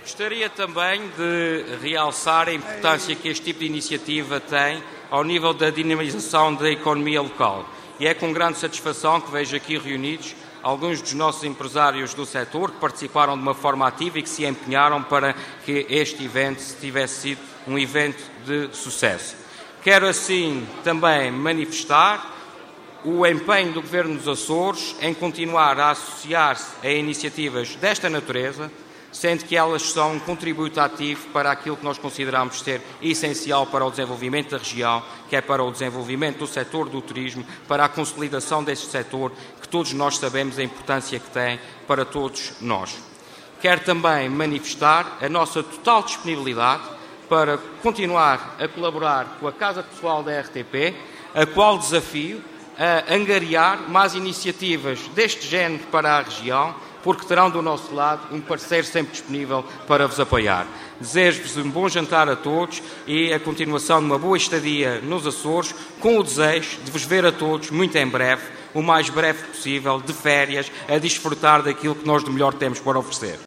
Gostaria também de realçar a importância que este tipo de iniciativa tem ao nível da dinamização da economia local. E é com grande satisfação que vejo aqui reunidos alguns dos nossos empresários do setor que participaram de uma forma ativa e que se empenharam para que este evento tivesse sido um evento de sucesso. Quero assim também manifestar o empenho do Governo dos Açores em continuar a associar-se a iniciativas desta natureza, sendo que elas são um contributo ativo para aquilo que nós consideramos ser essencial para o desenvolvimento da região, que é para o desenvolvimento do setor do turismo, para a consolidação deste setor, que todos nós sabemos a importância que tem para todos nós. Quero também manifestar a nossa total disponibilidade para continuar a colaborar com a Casa Pessoal da RTP, a qual desafio a angariar mais iniciativas deste género para a região, porque terão do nosso lado um parceiro sempre disponível para vos apoiar. Desejo-vos um bom jantar a todos e a continuação de uma boa estadia nos Açores, com o desejo de vos ver a todos muito em breve, o mais breve possível, de férias, a desfrutar daquilo que nós de melhor temos para oferecer.